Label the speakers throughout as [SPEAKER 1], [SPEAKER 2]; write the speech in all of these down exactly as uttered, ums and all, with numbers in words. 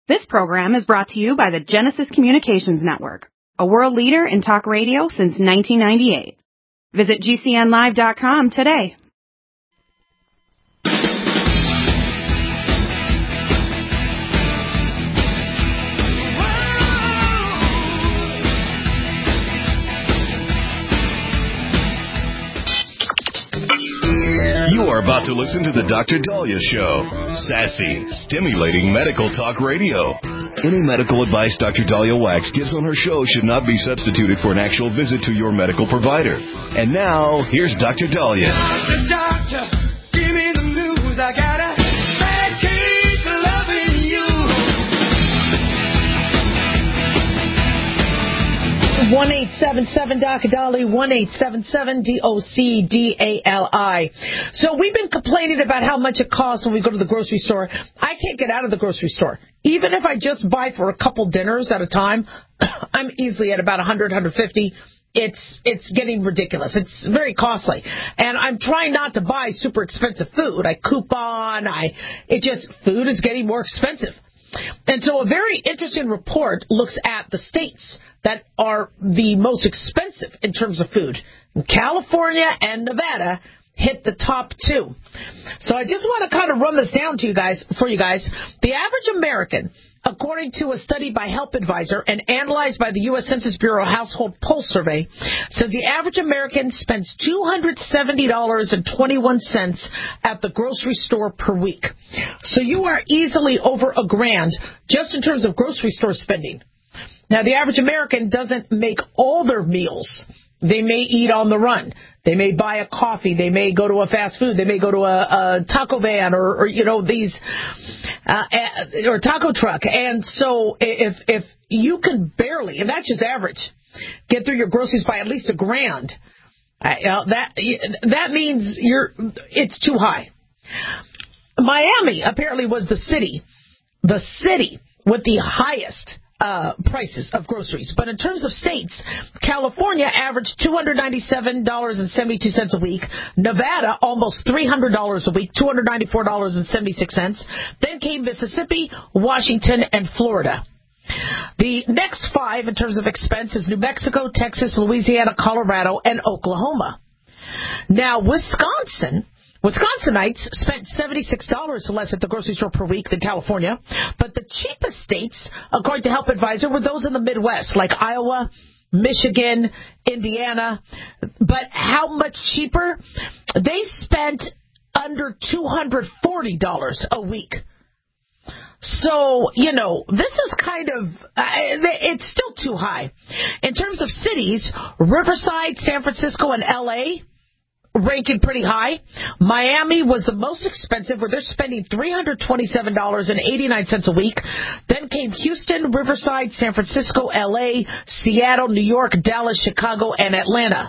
[SPEAKER 1] This program is brought to you by the Genesis Communications Network, a world leader in talk radio since nineteen ninety-eight. Visit G C N live dot com today.
[SPEAKER 2] You are about to listen to the Doctor Daliah Show. Sassy, stimulating medical talk radio. Any medical advice Doctor Daliah Wax gives on her show should not be substituted for an actual visit to your medical provider. And now, here's Doctor Daliah. Doctor, doctor, give me the news. I got a bad case of loving you.
[SPEAKER 3] one eight seven seven D O C D A L I, one eight seven seven D O C D A L I. So we've been complaining about how much it costs when we go to the grocery store. I can't get out of the grocery store. Even if I just buy for a couple dinners at a time, I'm easily at about one hundred, one hundred fifty. It's it's getting ridiculous. It's very costly. And I'm trying not to buy super expensive food. I coupon. I it just food is getting more expensive. And so a very interesting report looks at the states that are the most expensive in terms of food. California and Nevada hit the top two. So I just want to kind of run this down to you guys, for you guys. The average American, according to a study by Help Advisor and analyzed by the U S Census Bureau Household Pulse Survey, says the average American spends two hundred seventy dollars and twenty-one cents at the grocery store per week. So you are easily over a grand just in terms of grocery store spending. Now, the average American doesn't make all their meals. They may eat on the run. They may buy a coffee. They may go to a fast food. They may go to a, a taco van or, or, you know, these, uh, or taco truck. And so if, if you can barely, and that's just average, get through your groceries by at least a grand, uh, that, that means you're, it's too high. Miami apparently was the city, the city with the highest Uh, prices of groceries. But in terms of states, California averaged two hundred ninety-seven dollars and seventy-two cents a week. Nevada, almost three hundred dollars a week, two hundred ninety-four dollars and seventy-six cents. Then came Mississippi, Washington, and Florida. The next five in terms of expense is New Mexico, Texas, Louisiana, Colorado, and Oklahoma. Now, Wisconsin... Wisconsinites spent seventy-six dollars less at the grocery store per week than California, but the cheapest states, according to Help Advisor, were those in the Midwest, like Iowa, Michigan, Indiana. But how much cheaper? They spent under two hundred forty dollars a week. So, you know, this is kind of, uh, it's still too high. In terms of cities, Riverside, San Francisco, and L A ranking pretty high. Miami was the most expensive, where they're spending three hundred twenty-seven dollars and eighty-nine cents a week. Then came Houston, Riverside, San Francisco, L A, Seattle, New York, Dallas, Chicago, and Atlanta.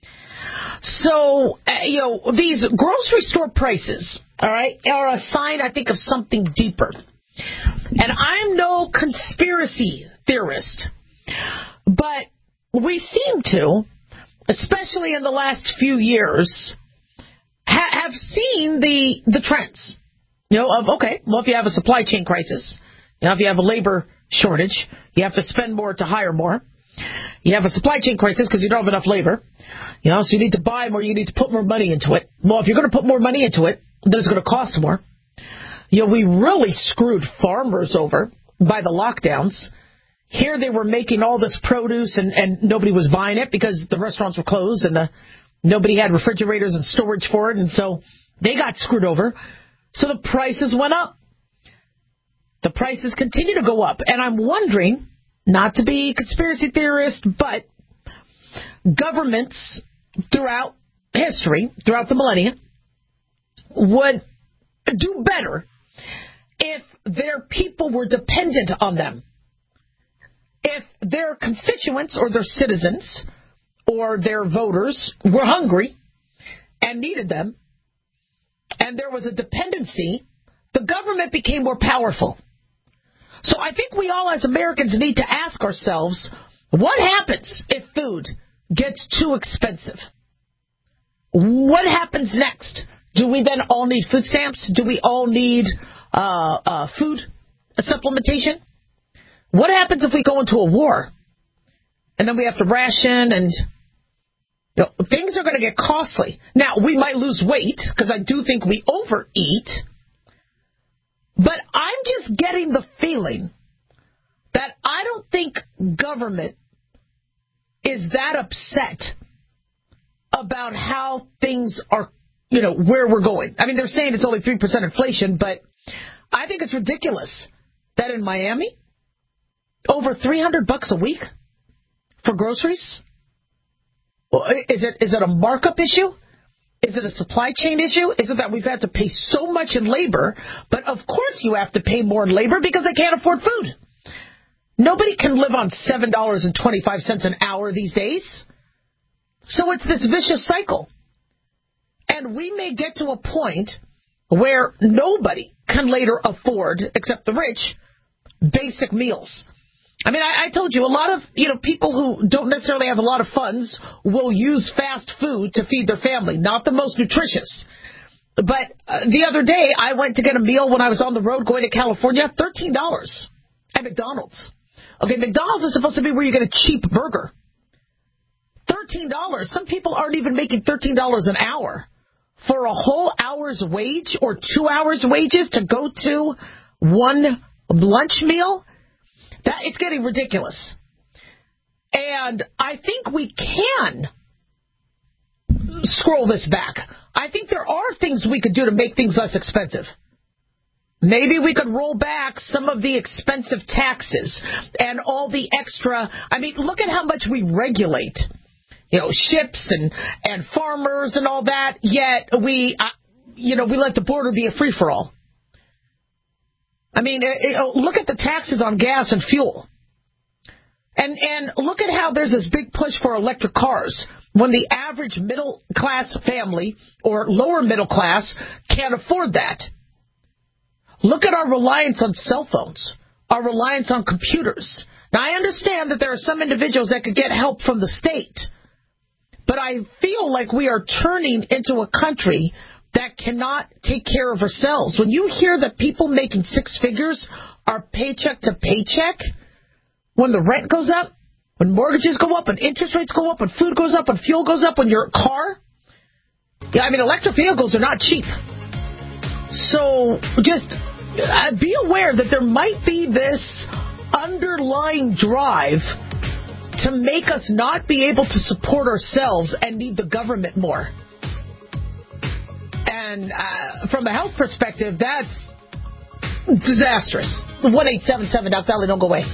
[SPEAKER 3] So, uh, you know, these grocery store prices, all right, are a sign, I think, of something deeper. And I'm no conspiracy theorist, but we seem to, especially in the last few years, ha- have seen the the trends, you know, of, okay, well, if you have a supply chain crisis, you know, if you have a labor shortage, you have to spend more to hire more. You have a supply chain crisis because you don't have enough labor, you know, so you need to buy more, you need to put more money into it. Well, if you're going to put more money into it, then it's going to cost more. You know, we really screwed farmers over by the lockdowns. Here they were making all this produce and, and nobody was buying it because the restaurants were closed and the nobody had refrigerators and storage for it. And so they got screwed over. So the prices went up. The prices continue to go up. And I'm wondering, not to be a conspiracy theorist, but governments throughout history, throughout the millennia, would do better if their people were dependent on them. If their constituents or their citizens or their voters were hungry and needed them, and there was a dependency, the government became more powerful. So I think we all as Americans need to ask ourselves, what happens if food gets too expensive? What happens next? Do we then all need food stamps? Do we all need uh, uh, food supplementation? What happens if we go into a war and then we have to ration and you know, things are going to get costly? Now, we might lose weight because I do think we overeat, but I'm just getting the feeling that I don't think government is that upset about how things are, you know, where we're going. I mean, they're saying it's only three percent inflation, but I think it's ridiculous that in Miami, over three hundred bucks a week for groceries? Well, is it is it a markup issue? Is it a supply chain issue? Is it that we've had to pay so much in labor? But of course you have to pay more in labor because they can't afford food. Nobody can live on seven dollars and twenty-five cents an hour these days. So it's this vicious cycle. And we may get to a point where nobody can later afford, except the rich, basic meals. I mean, I, I told you, a lot of, you know, people who don't necessarily have a lot of funds will use fast food to feed their family, not the most nutritious. But uh, the other day, I went to get a meal when I was on the road going to California, thirteen dollars at McDonald's. Okay, McDonald's is supposed to be where you get a cheap burger. thirteen dollars. Some people aren't even making thirteen dollars an hour for a whole hour's wage or two hours' wages to go to one lunch meal. That it's getting ridiculous. And I think we can scroll this back. I think there are things we could do to make things less expensive. Maybe we could roll back some of the expensive taxes and all the extra. I mean, look at how much we regulate, you know, ships and, and farmers and all that. Yet we, uh, you know, we let the border be a free-for-all. I mean, it, it, look at the taxes on gas and fuel. And and look at how there's this big push for electric cars when the average middle-class family or lower middle class can't afford that. Look at our reliance on cell phones, our reliance on computers. Now, I understand that there are some individuals that could get help from the state, but I feel like we are turning into a country that cannot take care of ourselves. When you hear that people making six figures are paycheck to paycheck, when the rent goes up, when mortgages go up, when interest rates go up, when food goes up, when fuel goes up, when your car, yeah, I mean, electric vehicles are not cheap. So just uh, be aware that there might be this underlying drive to make us not be able to support ourselves and need the government more. And uh, from a health perspective, that's disastrous. one eight seven seven, Doctor Dolly, don't go away.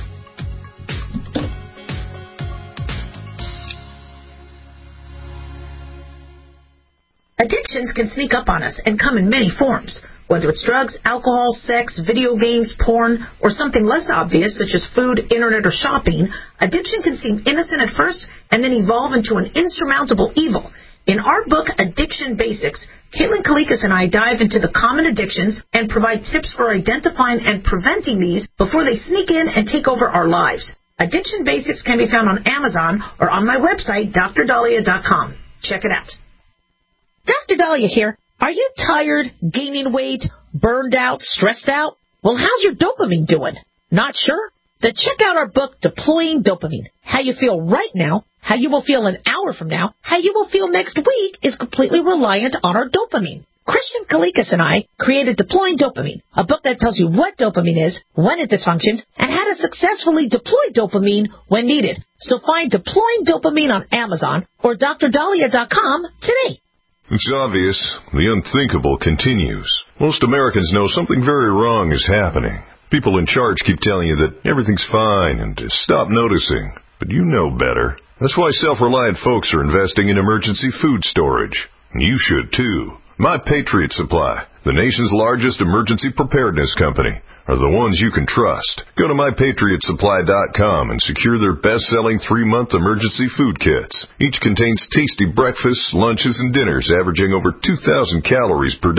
[SPEAKER 4] Addictions can sneak up on us and come in many forms, whether it's drugs, alcohol, sex, video games, porn, or something less obvious such as food, internet, or shopping. Addiction can seem innocent at first and then evolve into an insurmountable evil. In our book, Addiction Basics, Caitlin Kalikas and I dive into the common addictions and provide tips for identifying and preventing these before they sneak in and take over our lives. Addiction Basics can be found on Amazon or on my website, D R Dahlia dot com. Check it out.
[SPEAKER 3] Doctor Dahlia here. Are you tired, gaining weight, burned out, stressed out? Well, how's your dopamine doing? Not sure? Then check out our book, Deploying Dopamine. How you feel right now, how you will feel an hour from now, how you will feel next week is completely reliant on our dopamine. Christian Kalikas and I created Deploying Dopamine, a book that tells you what dopamine is, when it dysfunctions, and how to successfully deploy dopamine when needed. So find Deploying Dopamine on Amazon or D R Dahlia dot com today.
[SPEAKER 5] It's obvious. The unthinkable continues. Most Americans know something very wrong is happening. People in charge keep telling you that everything's fine and to stop noticing. But you know better. That's why self-reliant folks are investing in emergency food storage. And you should too. My Patriot Supply, the nation's largest emergency preparedness company, are the ones you can trust. Go to my patriot supply dot com and secure their best-selling three-month emergency food kits. Each contains tasty breakfasts, lunches, and dinners averaging over two thousand calories per day.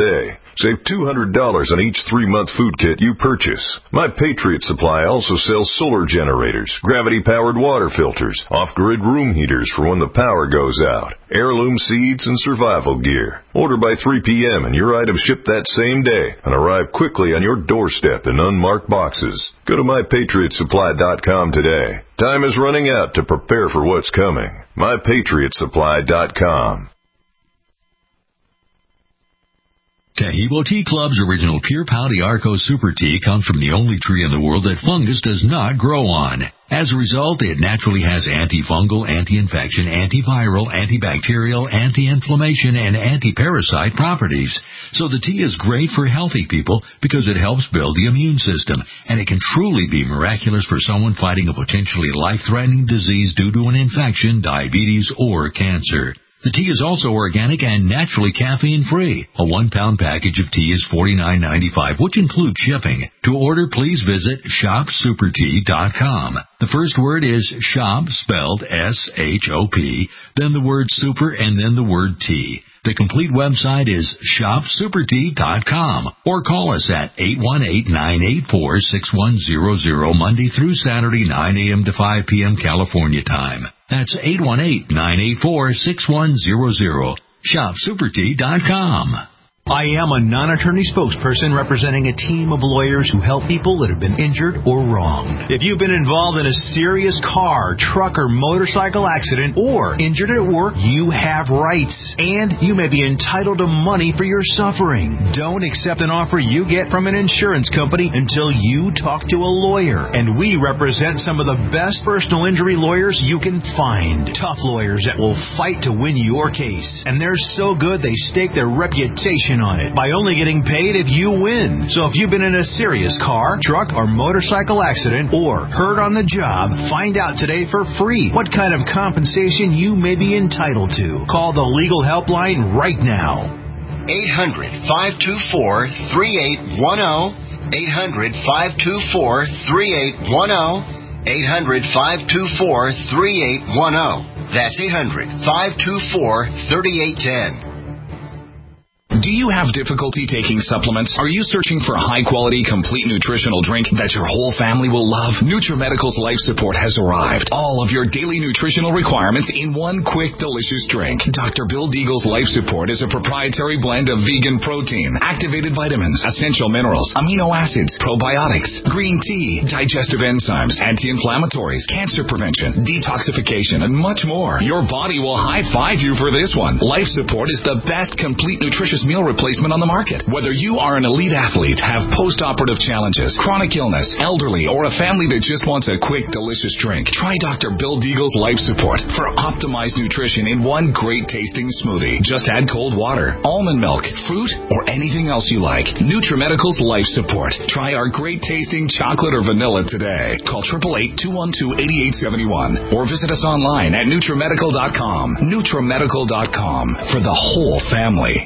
[SPEAKER 5] Save two hundred dollars on each three-month food kit you purchase. My Patriot Supply also sells solar generators, gravity-powered water filters, off-grid room heaters for when the power goes out, heirloom seeds, and survival gear. Order by three p.m. and your items ship that same day and arrive quickly on your doorstep in unmarked boxes. Go to my patriot supply dot com today. Time is running out to prepare for what's coming. my patriot supply dot com.
[SPEAKER 6] Taheebo Tea Club's original Pure Pau d'Arco Super Tea comes from the only tree in the world that fungus does not grow on. As a result, it naturally has antifungal, anti-infection, antiviral, antibacterial, anti-inflammation, and anti-parasite properties. So the tea is great for healthy people because it helps build the immune system, and it can truly be miraculous for someone fighting a potentially life-threatening disease due to an infection, diabetes, or cancer. The tea is also organic and naturally caffeine-free. A one-pound package of tea is forty-nine ninety-five, which includes shipping. To order, please visit shop super tea dot com. The first word is shop, spelled S H O P, then the word super, and then the word tea. The complete website is shop super tea dot com, or call us at eight one eight, nine eight four, six one zero zero Monday through Saturday, nine a.m. to five p.m. California time. That's eight one eight, nine eight four, six one zero zero. shop super tea dot com.
[SPEAKER 7] I am a non-attorney spokesperson representing a team of lawyers who help people that have been injured or wronged. If you've been involved in a serious car, truck, or motorcycle accident, or injured at work, you have rights, and you may be entitled to money for your suffering. Don't accept an offer you get from an insurance company until you talk to a lawyer. And we represent some of the best personal injury lawyers you can find. Tough lawyers that will fight to win your case. And they're so good they stake their reputation on it by only getting paid if you win. So if you've been in a serious car, truck, or motorcycle accident or hurt on the job, find out today for free what kind of compensation you may be entitled to. Call the legal helpline right now.
[SPEAKER 8] eight hundred, five two four, three eight one zero. eight hundred, five two four, three eight one zero. eight hundred, five two four, three eight one zero. That's eight hundred, five two four, three eight one zero.
[SPEAKER 9] Do you have difficulty taking supplements? Are you searching for a high-quality, complete nutritional drink that your whole family will love? NutriMedical's Life Support has arrived. All of your daily nutritional requirements in one quick, delicious drink. Doctor Bill Deagle's Life Support is a proprietary blend of vegan protein, activated vitamins, essential minerals, amino acids, probiotics, green tea, digestive enzymes, anti-inflammatories, cancer prevention, detoxification, and much more. Your body will high-five you for this one. Life Support is the best complete nutritious meal replacement on the market. Whether you are an elite athlete, have post-operative challenges, chronic illness, elderly, or a family that just wants a quick, delicious drink, try Doctor Bill Deagle's Life Support for optimized nutrition in one great-tasting smoothie. Just add cold water, almond milk, fruit, or anything else you like. NutriMedical's Life Support. Try our great-tasting chocolate or vanilla today. Call eight eight eight, two one two, eight eight seven one or visit us online at NutriMedical dot com. NutriMedical dot com for the whole family.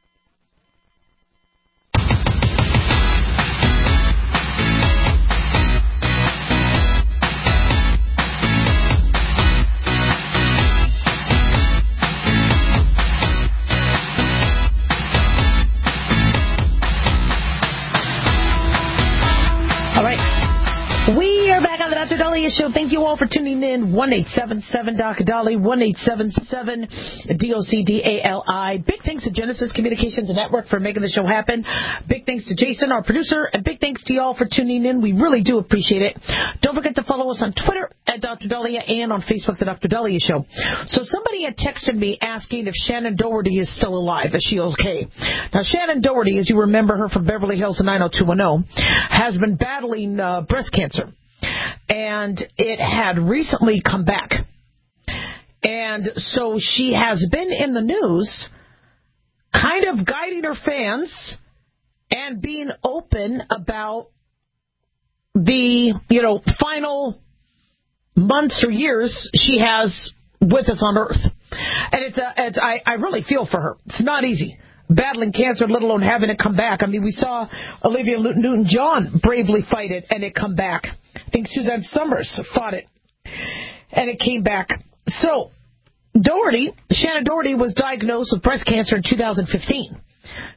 [SPEAKER 3] Doctor Dahlia Show. Thank you all for tuning in. one eight seven seven Doctor Dolly, one eight seven seven D O C D A L I. Big thanks to Genesis Communications Network for making the show happen. Big thanks to Jason, our producer, and big thanks to y'all for tuning in. We really do appreciate it. Don't forget to follow us on Twitter at Doctor Dahlia and on Facebook, The Doctor Dahlia Show. So somebody had texted me asking if Shannon Doherty is still alive. Is she okay? Now, Shannon Doherty, as you remember her from Beverly Hills nine oh two one oh, has been battling uh, breast cancer. And it had recently come back. And so she has been in the news kind of guiding her fans and being open about the, you know, final months or years she has with us on Earth. And it's, a, it's I, I really feel for her. It's not easy battling cancer, let alone having it come back. I mean, we saw Olivia Newton-John bravely fight it and it come back. I think Suzanne Summers fought it, and it came back. So, Doherty, Shannon Doherty was diagnosed with breast cancer in two thousand fifteen.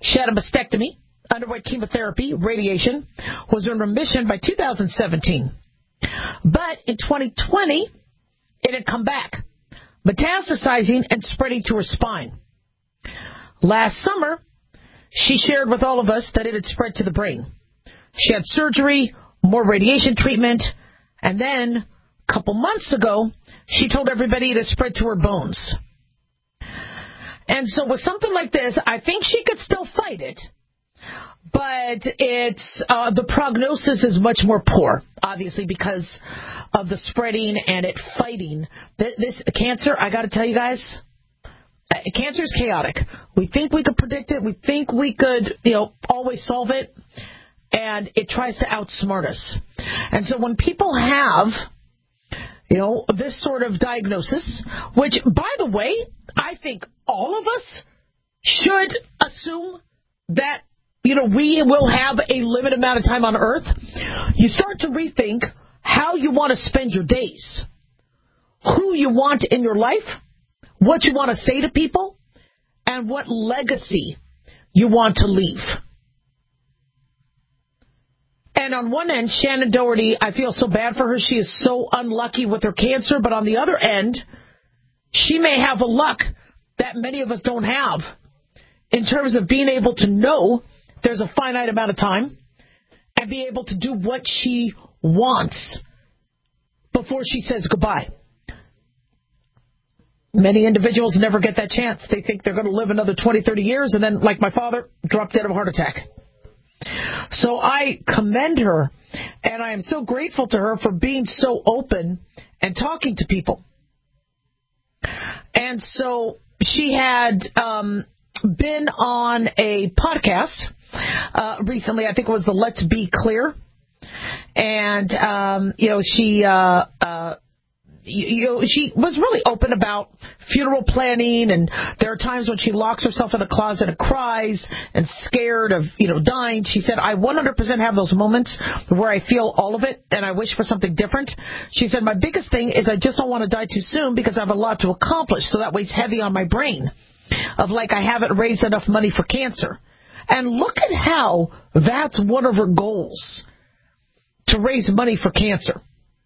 [SPEAKER 3] She had a mastectomy, underwent chemotherapy, radiation, was in remission by two thousand seventeen. But in twenty twenty, it had come back, metastasizing and spreading to her spine. Last summer, she shared with all of us that it had spread to the brain. She had surgery, more radiation treatment, and then a couple months ago, she told everybody it had spread to her bones. And so with something like this, I think she could still fight it, but it's uh, the prognosis is much more poor, obviously, because of the spreading and it fighting. This, this cancer, I got to tell you guys, uh, cancer is chaotic. We think we could predict it. We think we could, you know, always solve it, and it tries to outsmart us. And so when people have, you know, this sort of diagnosis, which, by the way, I think all of us should assume that, you know, we will have a limited amount of time on Earth. You start to rethink how you want to spend your days, who you want in your life, what you want to say to people, and what legacy you want to leave. And on one end, Shannon Doherty, I feel so bad for her. She is so unlucky with her cancer. But on the other end, she may have a luck that many of us don't have in terms of being able to know there's a finite amount of time and be able to do what she wants before she says goodbye. Many individuals never get that chance. They think they're going to live another twenty, thirty years and then, like my father, drop dead of a heart attack. So I commend her, and I am so grateful to her for being so open and talking to people. And so she had um, been on a podcast uh, recently. I think it was the Let's Be Clear. And, um, you know, she... Uh, uh, You know, she was really open about funeral planning, and there are times when she locks herself in a closet and cries and scared of, you know, dying. She said, I one hundred percent have those moments where I feel all of it and I wish for something different. She said, my biggest thing is I just don't want to die too soon because I have a lot to accomplish, so that weighs heavy on my brain of like I haven't raised enough money for cancer. And look at how that's one of her goals, to raise money for cancer.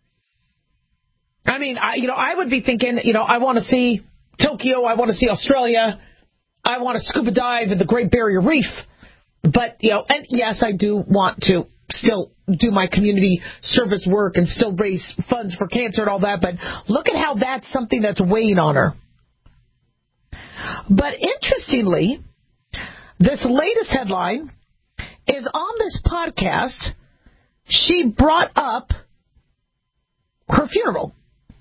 [SPEAKER 3] I mean, I, you know, I would be thinking, you know, I want to see Tokyo, I want to see Australia, I want to scuba dive in the Great Barrier Reef. But, you know, and yes, I do want to still do my community service work and still raise funds for cancer and all that. But look at how that's something that's weighing on her. But interestingly, this latest headline is on this podcast. She brought up her funeral.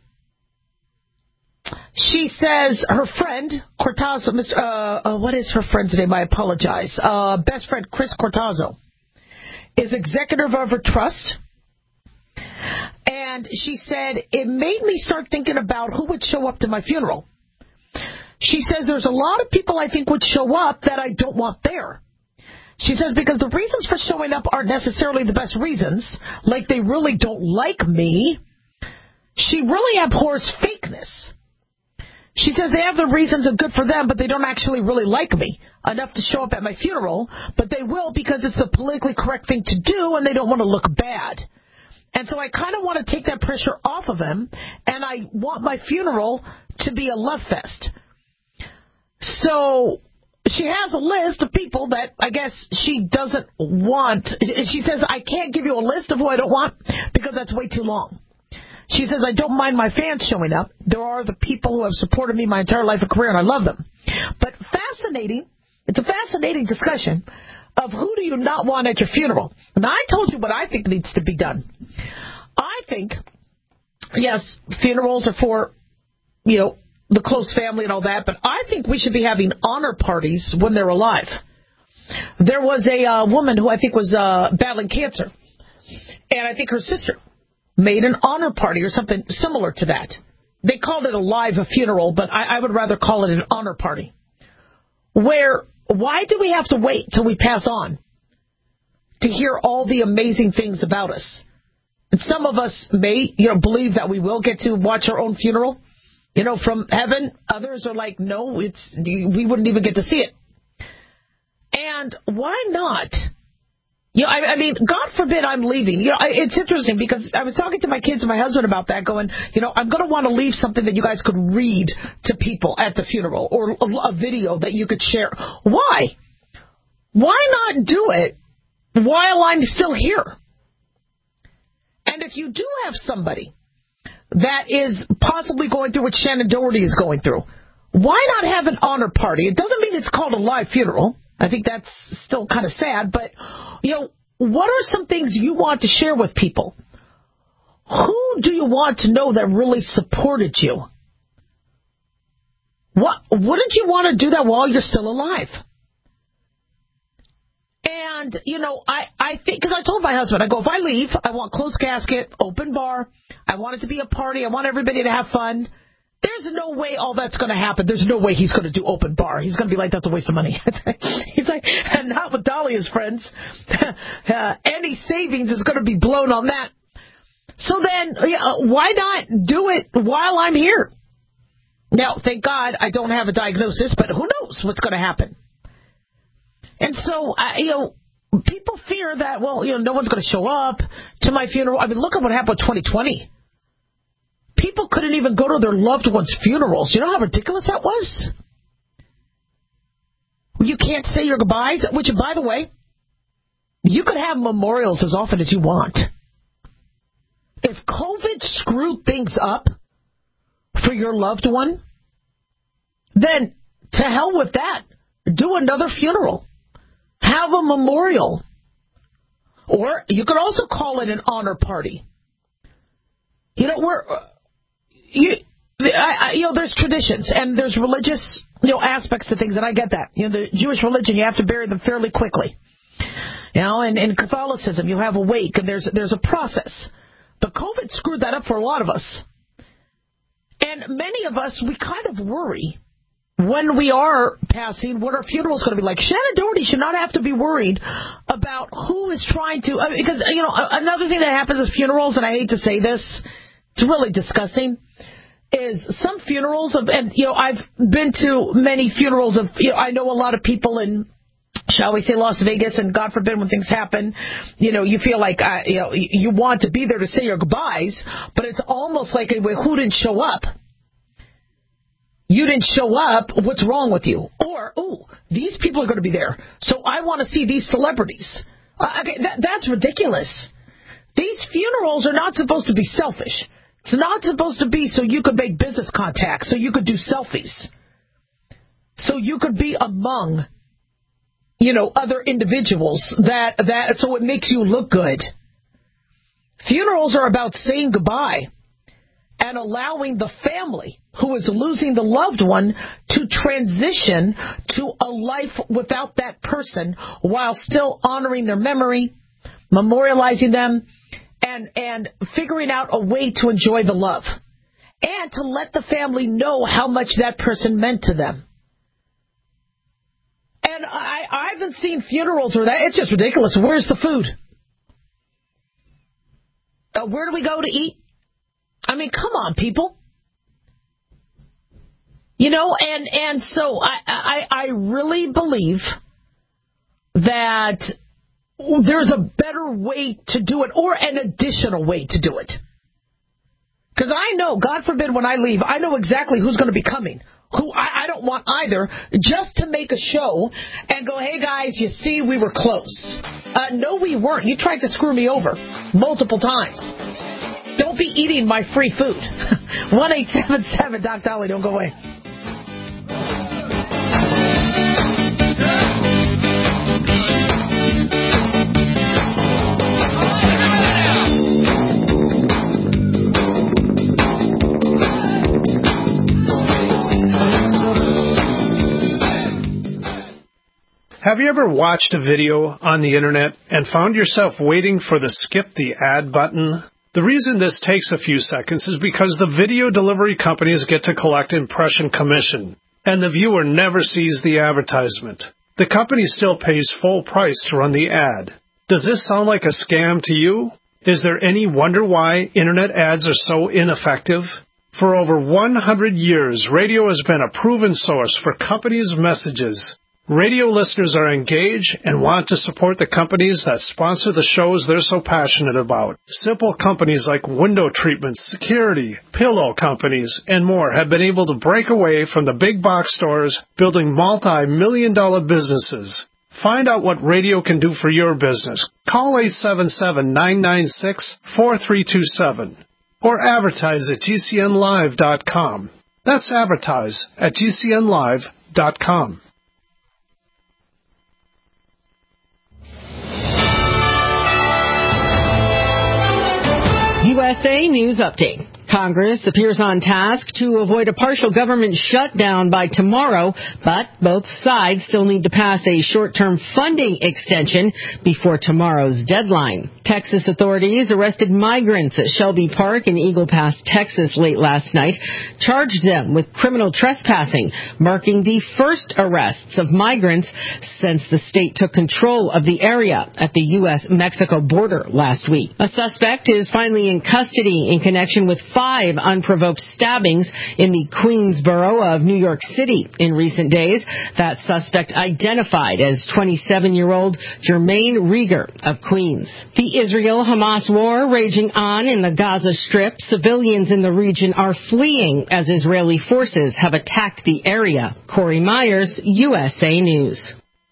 [SPEAKER 3] She says her friend, Cortazzo, Mister Uh, uh, what is her friend's name? I apologize. Uh, best friend, Chris Cortazzo, is executive of her trust. And she said, it made me start thinking about who would show up to my funeral. She says there's a lot of people I think would show up that I don't want there. She says because the reasons for showing up aren't necessarily the best reasons, like they really don't like me. She really abhors fakeness. She says they have the reasons and good for them, but they don't actually really like me enough to show up at my funeral, but they will because it's the politically correct thing to do and they don't want to look bad. And so I kind of want to take that pressure off of them, and I want my funeral to be a love fest. So she has a list of people that I guess she doesn't want. She says, I can't give you a list of who I don't want because that's way too long. She says, I don't mind my fans showing up. There are the people who have supported me my entire life and career, and I love them. But fascinating, it's a fascinating discussion of who do you not want at your funeral. And I told you what I think needs to be done. I think, yes, funerals are for, you know, the close family and all that, but I think we should be having honor parties when they're alive. There was a uh, woman who I think was uh, battling cancer, and I think her sister made an honor party or something similar to that. They called it a live funeral, but I, I would rather call it an honor party. Where, why do we have to wait till we pass on to hear all the amazing things about us? And some of us may, you know, believe that we will get to watch our own funeral, you know, from heaven. Others are like, no, it's we wouldn't even get to see it. And why not? You know, I, I mean, God forbid I'm leaving. You know, I, it's interesting because I was talking to my kids and my husband about that, going, you know, I'm going to want to leave something that you guys could read to people at the funeral, or a, a video that you could share. Why? Why not do it while I'm still here? And if you do have somebody that is possibly going through what Shannon Doherty is going through, why not have an honor party? It doesn't mean it's called a live funeral. I think that's still kind of sad, but, you know, what are some things you want to share with people? Who do you want to know that really supported you? What, wouldn't you want to do that while you're still alive? And, you know, I, I think, because I told my husband, I go, if I leave, I want closed casket, open bar. I want it to be a party. I want everybody to have fun. There's no way all that's going to happen. There's no way he's going to do open bar. He's going to be like, that's a waste of money. He's like, and not with Dahlia's friends. uh, any savings is going to be blown on that. So then, uh, why not do it while I'm here? Now, thank God I don't have a diagnosis, but who knows what's going to happen. And so, uh, you know, people fear that, well, you know, no one's going to show up to my funeral. I mean, look at what happened with twenty twenty. People couldn't even go to their loved ones' funerals. You know how ridiculous that was? You can't say your goodbyes, which, by the way, you could have memorials as often as you want. If COVID screwed things up for your loved one, then to hell with that. Do another funeral. Have a memorial. Or you could also call it an honor party. You know, we're... You, I, I, you know, there's traditions and there's religious, you know, aspects to things, and I get that. You know, the Jewish religion, you have to bury them fairly quickly. You know, and in Catholicism, you have a wake, and there's there's a process. But COVID screwed that up for a lot of us. And many of us, we kind of worry when we are passing what our funeral is going to be like. Shannon Doherty should not have to be worried about who is trying to, I mean, because, you know, another thing that happens at funerals, and I hate to say this, it's really disgusting, is some funerals of, and, you know, I've been to many funerals of, you know, I know a lot of people in, shall we say, Las Vegas, and God forbid when things happen, you know, you feel like, uh, you know, you want to be there to say your goodbyes, but it's almost like, who didn't show up? You didn't show up, what's wrong with you? Or, oh, these people are going to be there, so I want to see these celebrities. Uh, okay, that, that's ridiculous. These funerals are not supposed to be selfish. It's not supposed to be so you could make business contacts, so you could do selfies, so you could be among, you know, other individuals, that, that so it makes you look good. Funerals are about saying goodbye and allowing the family who is losing the loved one to transition to a life without that person while still honoring their memory, memorializing them, and and figuring out a way to enjoy the love and to let the family know how much that person meant to them. And I, I haven't seen funerals where that, it's just ridiculous. Where's the food? Uh, where do we go to eat? I mean, come on, people. You know, and, and so I, I, I really believe that there's a better way to do it, or an additional way to do it. Because I know, God forbid, when I leave, I know exactly who's going to be coming. Who I, I don't want either, just to make a show and go, hey, guys, you see, we were close. Uh, no, we weren't. You tried to screw me over multiple times. Don't be eating my free food. one eight seven seven Doc Dolly, don't go away.
[SPEAKER 10] Have you ever watched a video on the internet and found yourself waiting for the skip the ad button? The reason this takes a few seconds is because the video delivery companies get to collect impression commission, and the viewer never sees the advertisement. The company still pays full price to run the ad. Does this sound like a scam to you? Is there any wonder why internet ads are so ineffective? For over one hundred years, radio has been a proven source for companies' messages Radio listeners are engaged and want to support the companies that sponsor the shows they're so passionate about. Simple companies like window treatments, security, pillow companies, and more have been able to break away from the big box stores, building multi-million dollar businesses. Find out what radio can do for your business. Call eight seven seven, nine nine six, four three two seven or advertise at G C N live dot com. That's advertise at G C N live dot com.
[SPEAKER 3] U S A News Update. Congress appears on task to avoid a partial government shutdown by tomorrow, but both sides still need to pass a short-term funding extension before tomorrow's deadline. Texas authorities arrested migrants at Shelby Park in Eagle Pass, Texas late last night, charged them with criminal trespassing, marking the first arrests of migrants since the state took control of the area at the U S Mexico border last week. A suspect is finally in custody in connection with five unprovoked stabbings in the Queens borough of New York City in recent days. That suspect identified as twenty-seven-year-old Jermaine Rieger of Queens. The Israel-Hamas war raging on in the Gaza Strip. Civilians in the region are fleeing as Israeli forces have attacked the area. Corey Myers, U S A News.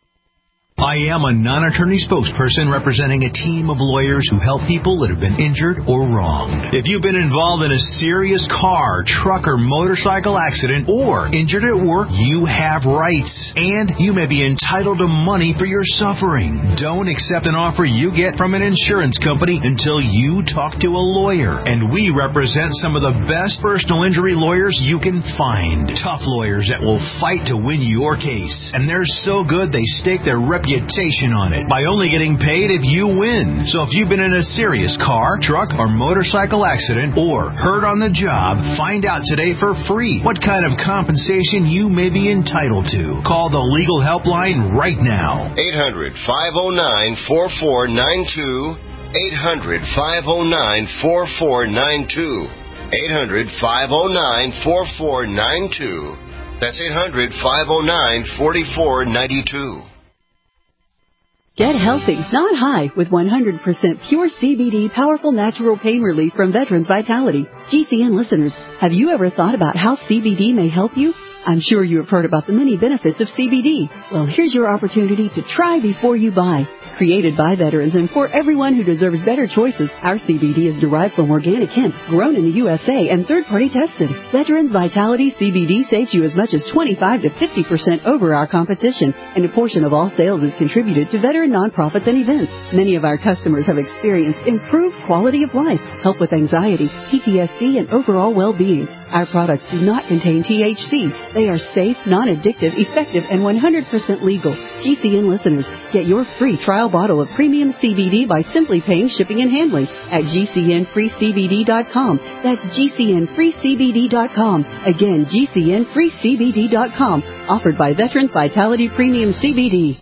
[SPEAKER 7] I am a non-attorney spokesperson representing a team of lawyers who help people that have been injured or wronged. If you've been involved in a serious car, truck, or motorcycle accident or injured at work, you have rights, and you may be entitled to money for your suffering. Don't accept an offer you get from an insurance company until you talk to a lawyer, and we represent some of the best personal injury lawyers you can find. Tough lawyers that will fight to win your case, and they're so good they stake their reputation reputation on it by only getting paid if you win. So if you've been in a serious car, truck, or motorcycle accident or hurt on the job, find out today for free what kind of compensation you may be entitled to. Call the legal helpline right now.
[SPEAKER 8] eight hundred, five oh nine, four four nine two. eight hundred, five oh nine, four four nine two. eight hundred, five oh nine, four four nine two. That's eight hundred, five oh nine, four four nine two.
[SPEAKER 11] Get healthy, not high, with one hundred percent pure C B D powerful natural pain relief from Veterans Vitality. G C N listeners, have you ever thought about how C B D may help you? I'm sure you have heard about the many benefits of C B D. Well, here's your opportunity to try before you buy. Created by veterans and for everyone who deserves better choices, our C B D is derived from organic hemp, grown in the U S A and third-party tested. Veterans Vitality C B D saves you as much as twenty-five to fifty percent over our competition, and a portion of all sales is contributed to veteran nonprofits and events. Many of our customers have experienced improved quality of life, help with anxiety, P T S D, and overall well-being. Our products do not contain T H C. They are safe, non-addictive, effective, and one hundred percent legal. G C N listeners, get your free trial bottle of premium C B D by simply paying shipping and handling at G C N free C B D dot com. That's G C N free C B D dot com. Again, G C N free C B D dot com. Offered by Veterans Vitality Premium C B D.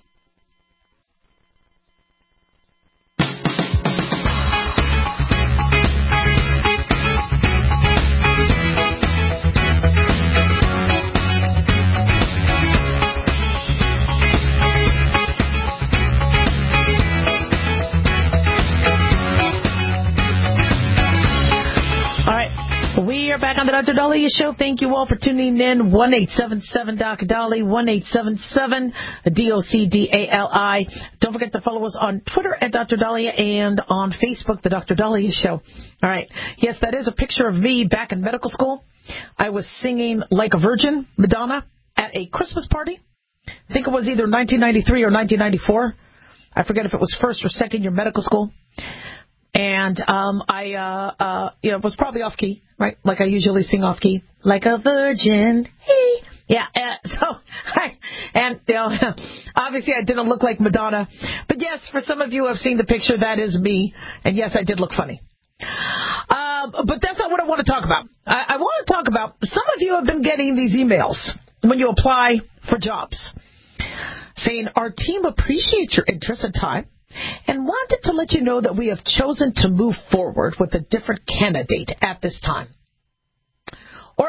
[SPEAKER 3] Back on the Doctor Dahlia Show. Thank you all for tuning in. one eight seven seven D O C Dali, one eight seven seven D O C D A L I. Don't forget to follow us on Twitter at Doctor Dahlia and on Facebook, The Doctor Dahlia Show. All right. Yes, that is a picture of me back in medical school. I was singing Like a Virgin, Madonna, at a Christmas party. I think it was either nineteen ninety-three or nineteen ninety-four. I forget if it was first or second year medical school. And um, I, uh, uh, you know, was probably off key, right? Like I usually sing off key, like a virgin. Hey, yeah. Uh, so, I, and you know, obviously I didn't look like Madonna, but yes, for some of you who have seen the picture, that is me. And yes, I did look funny. Uh, but that's not what I want to talk about. I, I want to talk about some of you have been getting these emails when you apply for jobs, saying our team appreciates your interest and time, and wanted to let you know that we have chosen to move forward with a different candidate at this time. Or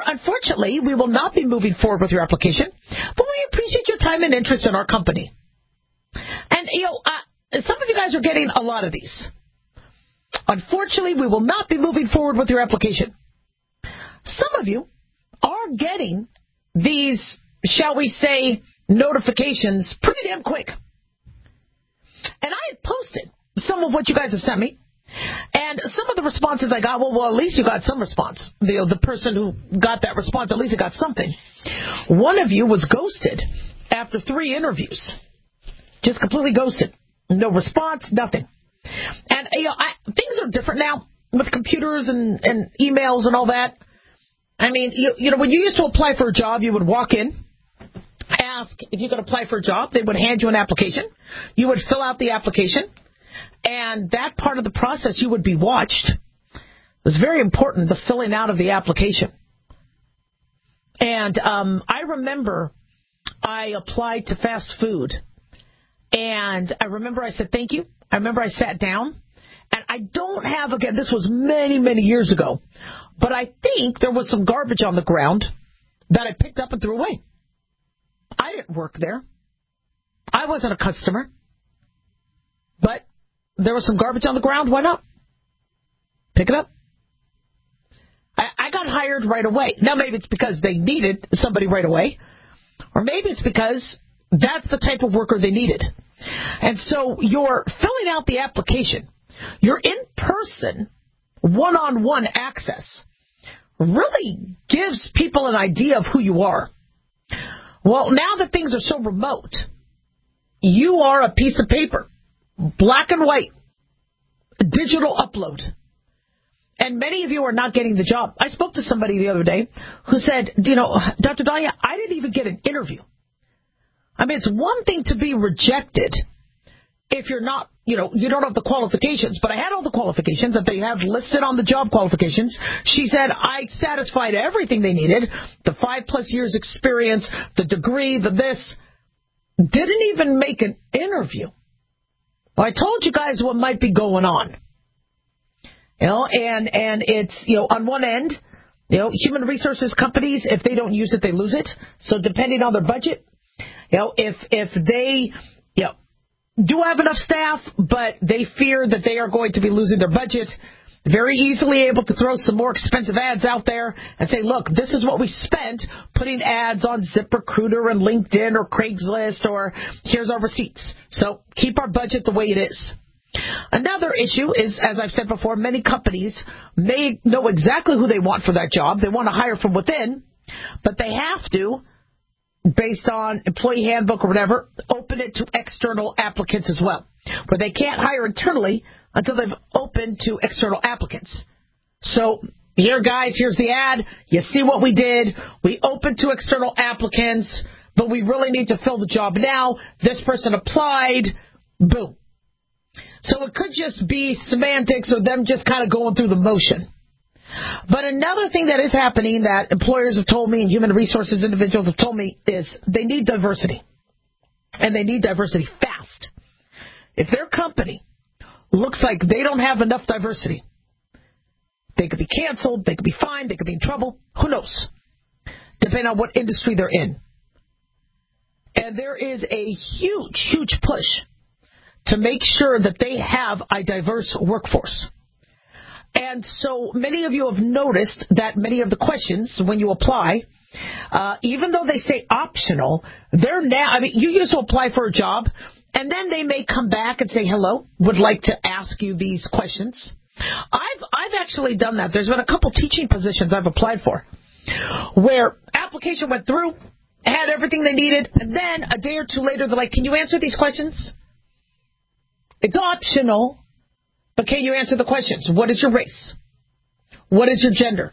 [SPEAKER 3] unfortunately, we will not be moving forward with your application, but we appreciate your time and interest in our company. And, you know, uh, some of you guys are getting a lot of these. Unfortunately, we will not be moving forward with your application. Some of you are getting these, shall we say, notifications pretty damn quick. And I had posted some of what you guys have sent me. And some of the responses I got, well, well, at least you got some response. The, the person who got that response, at least it got something. One of you was ghosted after three interviews. Just completely ghosted. No response, nothing. And, you know, I, things are different now with computers and, and emails and all that. I mean, you, you know, when you used to apply for a job, you would walk in, ask if you could apply for a job. They would hand you an application. You would fill out the application. And that part of the process, you would be watched. It was very important, the filling out of the application. And um, I remember I applied to fast food. And I remember I said, thank you. I remember I sat down. And I don't have, again, this was many, many years ago. But I think there was some garbage on the ground that I picked up and threw away. I didn't work there. I wasn't a customer. But there was some garbage on the ground. Why not? Pick it up. I, I got hired right away. Now, maybe it's because they needed somebody right away. Or maybe it's because that's the type of worker they needed. And so you're filling out the application. Your in-person, one-on-one access really gives people an idea of who you are. Well, now that things are so remote, you are a piece of paper. Black and white, digital upload. And many of you are not getting the job. I spoke to somebody the other day who said, you know, Doctor Dahlia, I didn't even get an interview. I mean, it's one thing to be rejected if you're not, you know, you don't have the qualifications. But I had all the qualifications that they have listed on the job qualifications. She said I satisfied everything they needed, the five plus years experience, the degree, the this. Didn't even make an interview. Well, I told you guys what might be going on. You know, and, and it's, you know, on one end, you know, human resources companies, if they don't use it, they lose it. So depending on their budget, you know, if, if they, you know, do have enough staff, but they fear that they are going to be losing their budget, very easily able to throw some more expensive ads out there and say, look, this is what we spent putting ads on ZipRecruiter and LinkedIn or Craigslist, or here's our receipts. So keep our budget the way it is. Another issue is, as I've said before, many companies may know exactly who they want for that job. They want to hire from within, but they have to, based on employee handbook or whatever, open it to external applicants as well, where they can't hire internally until they've opened to external applicants. So here, guys, here's the ad. You see what we did. We opened to external applicants, but we really need to fill the job now. This person applied. Boom. So it could just be semantics or them just kind of going through the motion. But another thing that is happening that employers have told me and human resources individuals have told me is they need diversity. And they need diversity fast. If their company looks like they don't have enough diversity, they could be canceled, they could be fined, they could be in trouble. Who knows? Depending on what industry they're in. And there is a huge, huge push to make sure that they have a diverse workforce. And so many of you have noticed that many of the questions when you apply, uh, even though they say optional, they're now, I mean, you used to apply for a job, and then they may come back and say, hello, would like to ask you these questions. I've, I've actually done that. There's been a couple teaching positions I've applied for where application went through, had everything they needed, and then a day or two later, they're like, can you answer these questions? It's optional. But can you answer the questions? What is your race? What is your gender?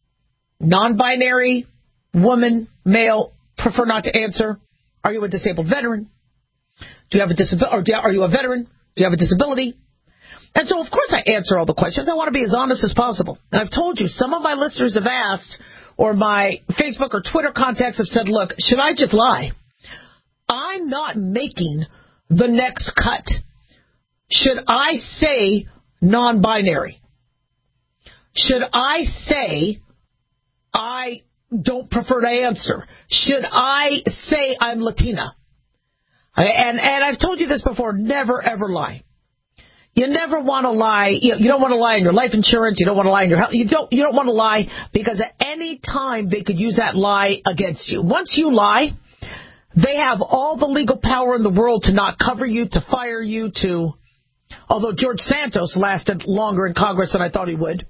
[SPEAKER 3] Non-binary, woman, male, prefer not to answer. Are you a disabled veteran? Do you have a disability? Or do you, are you a veteran? Do you have a disability? And so, of course, I answer all the questions. I want to be as honest as possible. And I've told you, some of my listeners have asked, or my Facebook or Twitter contacts have said, look, should I just lie? I'm not making the next cut. Should I say non-binary? Should I say I don't prefer to answer. Should I say I'm Latina? And and I've told you this before, never, ever lie. You never want to lie. You, you don't want to lie on your life insurance. You don't want to lie on your health. You don't, you don't want to lie because at any time they could use that lie against you. Once you lie, they have all the legal power in the world to not cover you, to fire you, to... Although George Santos lasted longer in Congress than I thought he would.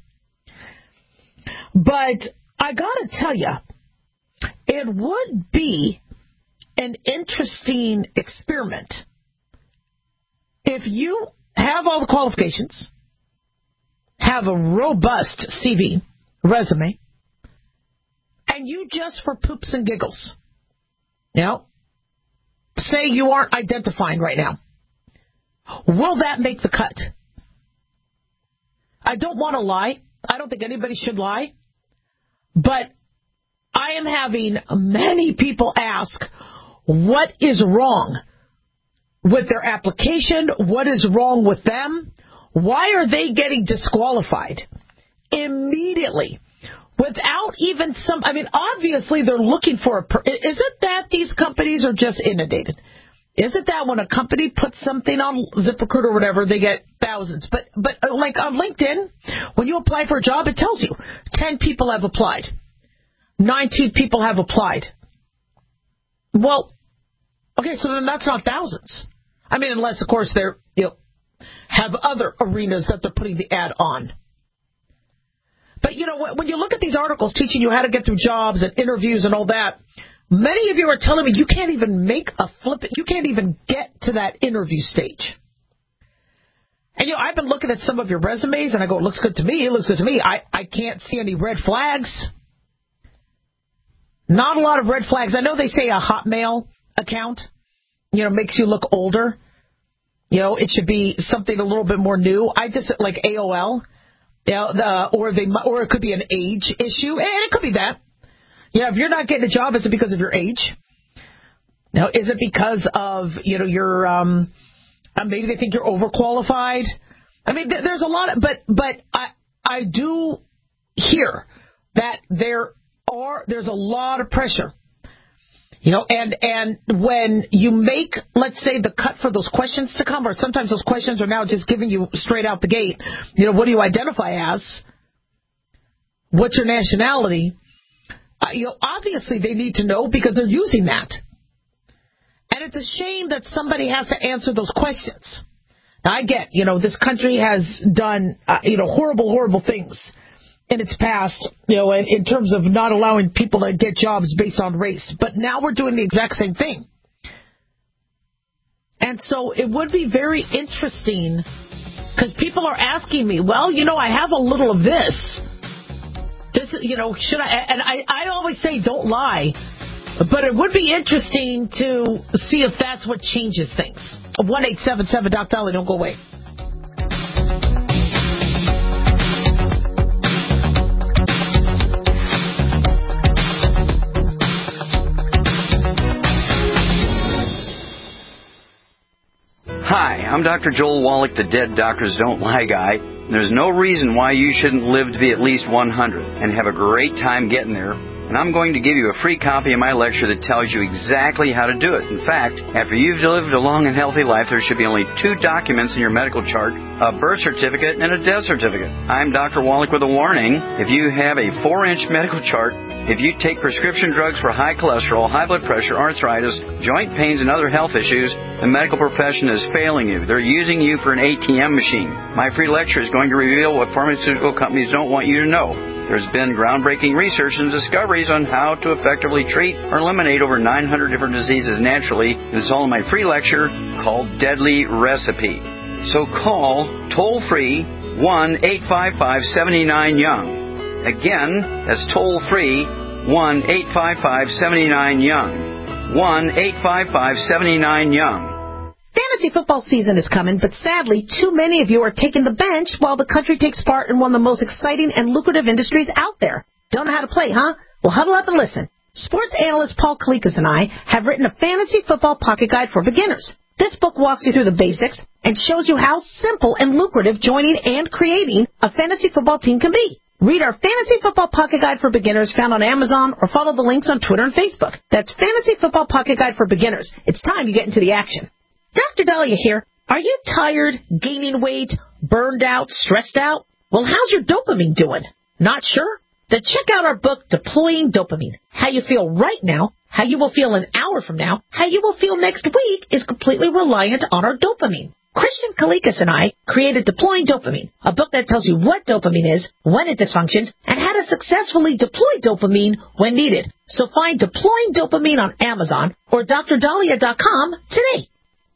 [SPEAKER 3] But I got to tell you, it would be an interesting experiment if you have all the qualifications, have a robust C V, resume, and you just for poops and giggles, you know, say you aren't identifying right now. Will that make the cut? I don't want to lie. I don't think anybody should lie. But I am having many people ask, what is wrong with their application? What is wrong with them? Why are they getting disqualified immediately without even some... I mean, obviously they're looking for a... Per, is it that these companies are just inundated? Is it that when a company puts something on ZipRecruiter or whatever, they get thousands? But but like on LinkedIn, when you apply for a job, it tells you ten people have applied. nineteen people have applied. Well, okay, so then that's not thousands. I mean, unless, of course, they're, you know, have other arenas that they're putting the ad on. But, you know, when you look at these articles teaching you how to get through jobs and interviews and all that, many of you are telling me you can't even make a flip. You can't even get to that interview stage. And, you know, I've been looking at some of your resumes, and I go, it looks good to me. It looks good to me. I, I can't see any red flags. Not a lot of red flags. I know they say a Hotmail account, you know, makes you look older. You know, it should be something a little bit more new. I just, like A O L, you know, the, or, they, or it could be an age issue, and it could be that. Yeah, if you're not getting a job, is it because of your age? Now, is it because of, you know, your, um, uh, maybe they think you're overqualified? I mean, th- there's a lot of, but, but I, I do hear that there are, there's a lot of pressure. You know, and, and when you make, let's say, the cut for those questions to come, or sometimes those questions are now just giving you straight out the gate, you know, what do you identify as? What's your nationality? Uh, you know, obviously they need to know because they're using that. And it's a shame that somebody has to answer those questions. Now, I get, you know, this country has done, uh, you know, horrible, horrible things in its past, you know, in, in terms of not allowing people to get jobs based on race. But now we're doing the exact same thing. And so it would be very interesting because people are asking me, well, you know, I have a little of this. This, you know, should I? And I, I always say don't lie. But it would be interesting to see if that's what changes things. one eight seven seven Doc Dolly, don't go away.
[SPEAKER 12] Hi, I'm Doctor Joel Wallach, the Dead Doctors Don't Lie guy. There's no reason why you shouldn't live to be at least one hundred and have a great time getting there. And I'm going to give you a free copy of my lecture that tells you exactly how to do it. In fact, after you've lived a long and healthy life, there should be only two documents in your medical chart, a birth certificate and a death certificate. I'm Doctor Wallach with a warning. If you have a four-inch medical chart, if you take prescription drugs for high cholesterol, high blood pressure, arthritis, joint pains, and other health issues, the medical profession is failing you. They're using you for an A T M machine. My free lecture is going to reveal what pharmaceutical companies don't want you to know. There's been groundbreaking research and discoveries on how to effectively treat or eliminate over nine hundred different diseases naturally. It's all in my free lecture called Deadly Recipe. So call toll-free one eight five five, seven nine, young. Again, that's toll-free one eight five five, seven nine, young. one eight five five, seven nine, young.
[SPEAKER 4] Fantasy football season is coming, but sadly, too many of you are taking the bench while the country takes part in one of the most exciting and lucrative industries out there. Don't know how to play, huh? Well, huddle up and listen. Sports analyst Paul Kalikas and I have written a fantasy football pocket guide for beginners. This book walks you through the basics and shows you how simple and lucrative joining and creating a fantasy football team can be. Read our Fantasy Football Pocket Guide for Beginners found on Amazon or follow the links on Twitter and Facebook. That's Fantasy Football Pocket Guide for Beginners. It's time you get into the action. Doctor Dahlia here. Are you tired, gaining weight, burned out, stressed out? Well, how's your dopamine doing? Not sure? Then check out our book, Deploying Dopamine. How you feel right now, how you will feel an hour from now, how you will feel next week is completely reliant on our dopamine. Christian Kalikas and I created Deploying Dopamine, a book that tells you what dopamine is, when it dysfunctions, and how to successfully deploy dopamine when needed. So find Deploying Dopamine on Amazon or D R Dahlia dot com today.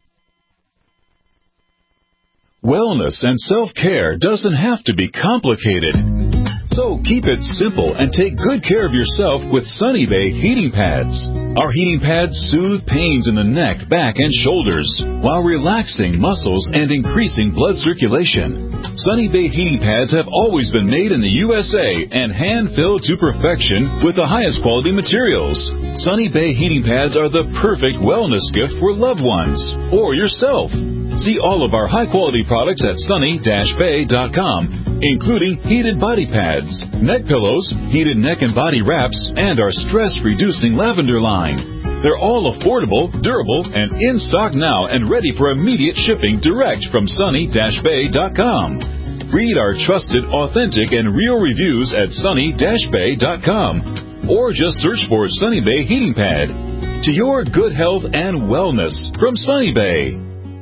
[SPEAKER 13] Wellness and self-care doesn't have to be complicated. So keep it simple and take good care of yourself with Sunny Bay heating pads. Our heating pads soothe pains in the neck, back, and shoulders while relaxing muscles and increasing blood circulation. Sunny Bay heating pads have always been made in the U S A and hand-filled to perfection with the highest quality materials. Sunny Bay heating pads are the perfect wellness gift for loved ones or yourself. See all of our high-quality products at sunny dash bay dot com, including heated body pads, neck pillows, heated neck and body wraps, and our stress-reducing lavender line. They're all affordable, durable, and in stock now and ready for immediate shipping direct from sunny dash bay dot com. Read our trusted, authentic, and real reviews at sunny dash bay dot com or just search for Sunny Bay Heating Pad. To your good health and wellness from Sunny Bay.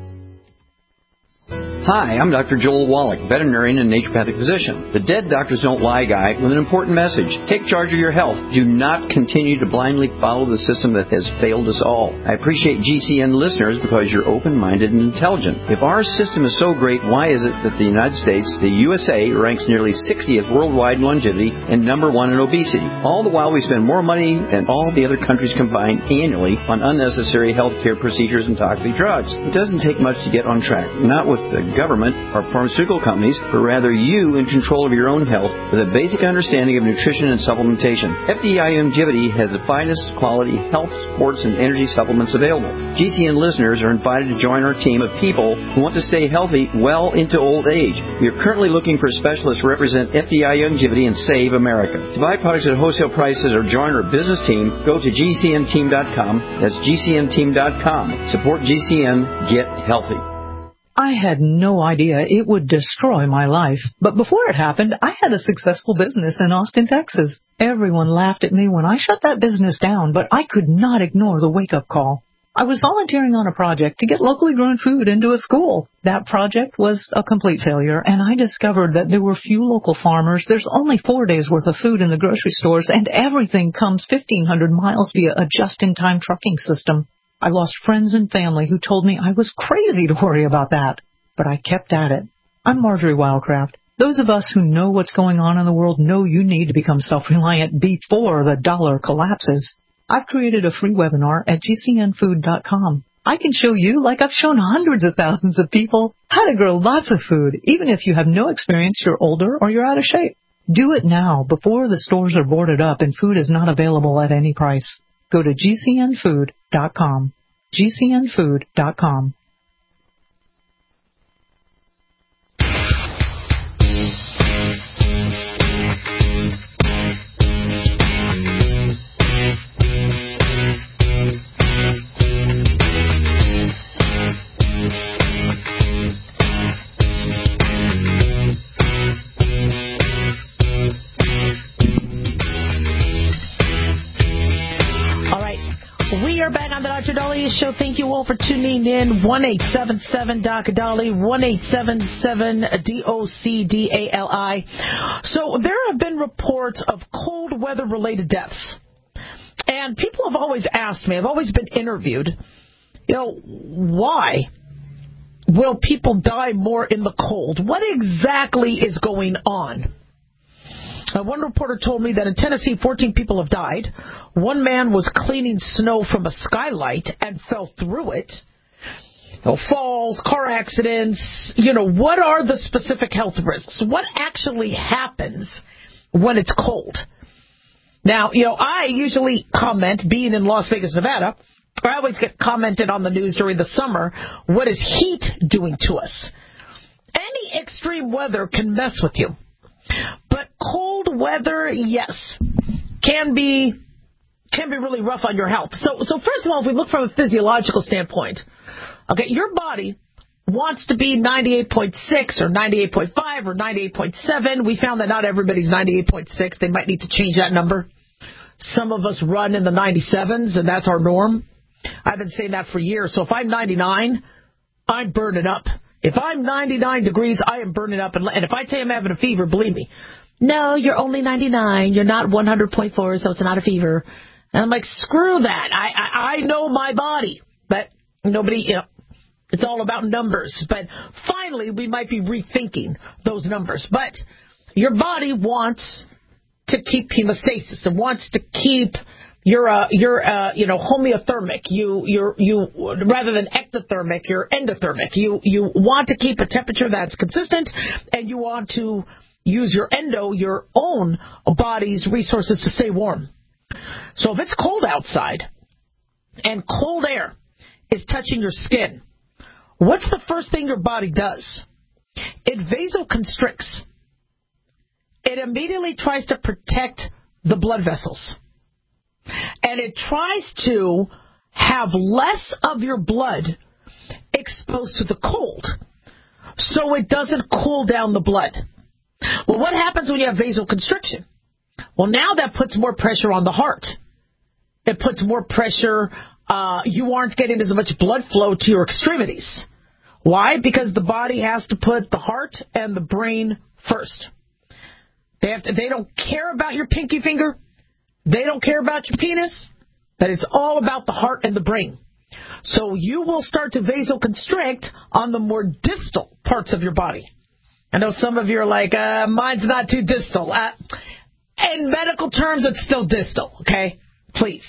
[SPEAKER 12] Hi, I'm Doctor Joel Wallach, veterinarian and naturopathic physician, the Dead Doctors Don't Lie guy with an important message. Take charge of your health. Do not continue to blindly follow the system that has failed us all. I appreciate G C N listeners because you're open-minded and intelligent. If our system is so great, why is it that the United States, the U S A, ranks nearly sixtieth worldwide in longevity and number one in obesity? All the while we spend more money than all the other countries combined annually on unnecessary health care procedures and toxic drugs. It doesn't take much to get on track. Not with the government or pharmaceutical companies, but rather you in control of your own health with a basic understanding of nutrition and supplementation. F D I Longevity has the finest quality health, sports, and energy supplements available. G C N listeners are invited to join our team of people who want to stay healthy well into old age. We are currently looking for specialists to represent F D I Longevity and Save America. To buy products at wholesale prices or join our business team, go to G C N team dot com. That's G C N team dot com. Support G C N. Get healthy.
[SPEAKER 3] I had no idea it would destroy my life. But before it happened, I had a successful business in Austin, Texas. Everyone laughed at me when I shut that business down, but I could not ignore the wake-up call. I was volunteering on a project to get locally grown food into a school. That project was a complete failure, and I discovered that there were few local farmers. There's only four days' worth of food in the grocery stores, and everything comes fifteen hundred miles via a just-in-time trucking system. I lost friends and family who told me I was crazy to worry about that. But I kept at it. I'm Marjorie Wildcraft. Those of us who know what's going on in the world know you need to become self-reliant before the dollar collapses. I've created a free webinar at G C N food dot com. I can show you, like I've shown hundreds of thousands of people, how to grow lots of food, even if you have no experience, you're older, or you're out of shape. Do it now, before the stores are boarded up and food is not available at any price. Go to G C N food dot com. G C N food dot com. Doctor Dahlia Show. Thank you all for tuning in. one eight seven seven D O C D A L I, one eight seven seven D O C D A L I. So there have been reports of cold weather-related deaths. And people have always asked me, I've always been interviewed, you know, why will people die more in the cold? What exactly is going on? Uh, one reporter told me that in Tennessee, fourteen people have died. One man was cleaning snow from a skylight and fell through it. You know, falls, car accidents. You know, what are the specific health risks? What actually happens when it's cold? Now, you know, I usually comment, being in Las Vegas, Nevada, I always get commented on the news during the summer, what is heat doing to us? Any extreme weather can mess with you. But cold weather, yes, can be can be really rough on your health. So, so first of all, if we look from a physiological standpoint, okay, your body wants to be ninety-eight point six or ninety-eight point five or ninety-eight point seven. We found that not everybody's ninety-eight point six. They might need to change that number. Some of us run in the ninety-sevens, and that's our norm. I've been saying that for years. So if I'm ninety-nine, I'm burning up. If I'm ninety-nine degrees, I am burning up. And if I say I'm having a fever, believe me, no, you're only ninety-nine. You're not one hundred point four, so it's not a fever. And I'm like, screw that. I, I, I know my body. But nobody, you know, it's all about numbers. But finally, we might be rethinking those numbers. But your body wants to keep hemostasis. It wants to keep your, uh, your, uh, you know, homeothermic. You, you're, you, rather than ectothermic, you're endothermic. You, you want to keep a temperature that's consistent, and you want to use your endo, your own body's resources to stay warm. So if it's cold outside and cold air is touching your skin, what's the first thing your body does? It vasoconstricts. It immediately tries to protect the blood vessels. And it tries to have less of your blood exposed to the cold so it doesn't cool down the blood. Well, what happens when you have vasoconstriction? Well, now that puts more pressure on the heart. It puts more pressure. Uh, you aren't getting as much blood flow to your extremities. Why? Because the body has to put the heart and the brain first. They have to, they don't care about your pinky finger. They don't care about your penis. But it's all about the heart and the brain. So you will start to vasoconstrict on the more distal parts of your body. I know some of you are like, uh, mine's not too distal. Uh, in medical terms, it's still distal, okay? Please.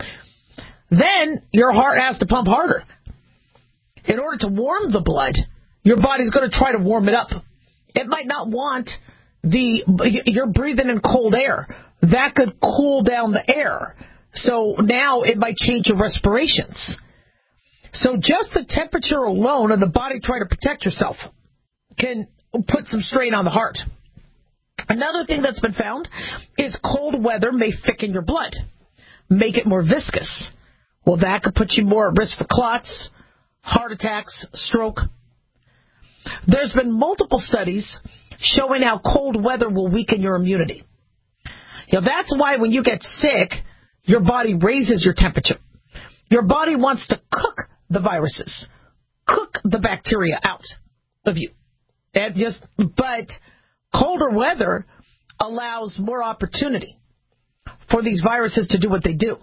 [SPEAKER 3] Then your heart has to pump harder. In order to warm the blood, your body's going to try to warm it up. It might not want the, you're breathing in cold air. That could cool down the air. So now it might change your respirations. So just the temperature alone and the body trying to protect yourself can put some strain on the heart. Another thing that's been found is cold weather may thicken your blood, make it more viscous. Well, that could put you more at risk for clots, heart attacks, stroke. There's been multiple studies showing how cold weather will weaken your immunity. You know, that's why when you get sick, your body raises your temperature. Your body wants to cook the viruses, cook the bacteria out of you. And just, but colder weather allows more opportunity for these viruses to do what they do.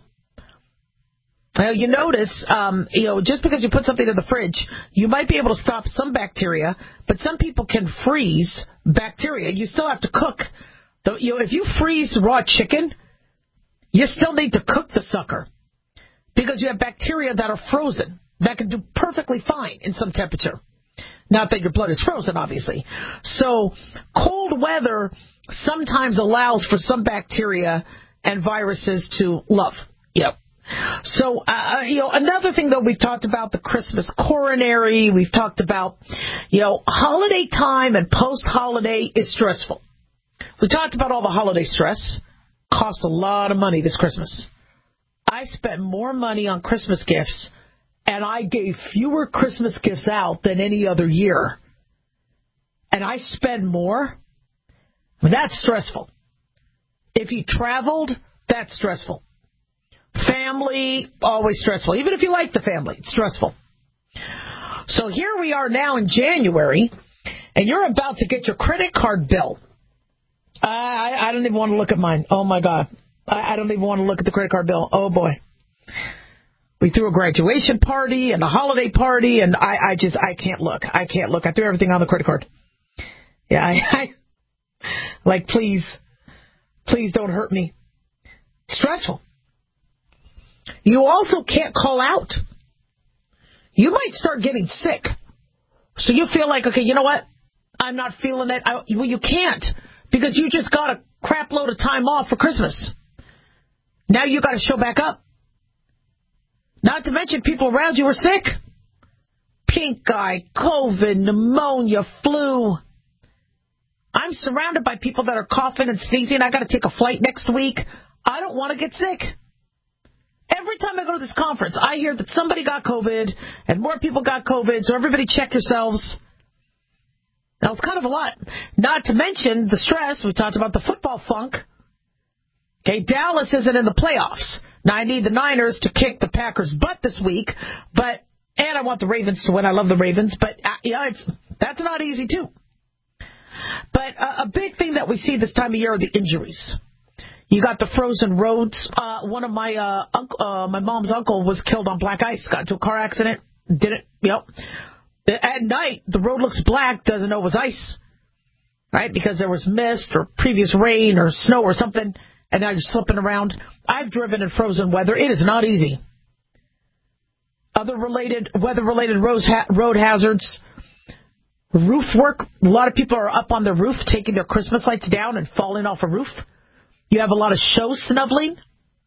[SPEAKER 3] Now, you notice, um, you know, just because you put something in the fridge, you might be able to stop some bacteria, but some people can freeze bacteria. You still have to cook. The, you know, if you freeze raw chicken, you still need to cook the sucker because you have bacteria that are frozen that can do perfectly fine in some temperature. Not that your blood is frozen, obviously. So cold weather sometimes allows for some bacteria and viruses to love. Yep. So, uh, you know, another thing, though, we've talked about the Christmas coronary. We've talked about, you know, holiday time and post-holiday is stressful. We talked about all the holiday stress. Cost a lot of money this Christmas. I spent more money on Christmas gifts, and I gave fewer Christmas gifts out than any other year. And I spend more? I mean, that's stressful. If you traveled, that's stressful. Family, always stressful. Even if you like the family, it's stressful. So here we are now in January, and you're about to get your credit card bill. I, I, I don't even want to look at mine. Oh, my God. I, I don't even want to look at the credit card bill. Oh, boy. We threw a graduation party and a holiday party, and I, I just, I can't look. I can't look. I threw everything on the credit card. Yeah, I, I like, please, please don't hurt me. It's stressful. You also can't call out. You might start getting sick. So you feel like, okay, you know what? I'm not feeling it. I, well, you can't because you just got a crap load of time off for Christmas. Now you got to show back up. Not to mention people around you are sick. Pink eye, COVID, pneumonia, flu. I'm surrounded by people that are coughing and sneezing. I got to take a flight next week. I don't want to get sick. Every time I go to this conference, I hear that somebody got COVID and more people got COVID, so everybody check yourselves. Now, it's kind of a lot. Not to mention the stress. We talked about the football funk. Okay, Dallas isn't in the playoffs. Now, I need the Niners to kick the Packers' butt this week, but and I want the Ravens to win. I love the Ravens, but uh, yeah, it's, that's not easy, too. But uh, a big thing that we see this time of year are the injuries. You got the frozen roads. Uh, one of my uh, uncle, uh, my mom's uncle was killed on black ice. Got into a car accident. Did it? Yep. At night, the road looks black. Doesn't know it was ice, right? Because there was mist or previous rain or snow or something, and now you're slipping around. I've driven in frozen weather. It is not easy. Other related weather-related road hazards. Roof work. A lot of people are up on their roof taking their Christmas lights down and falling off a roof. You have a lot of show snubbling.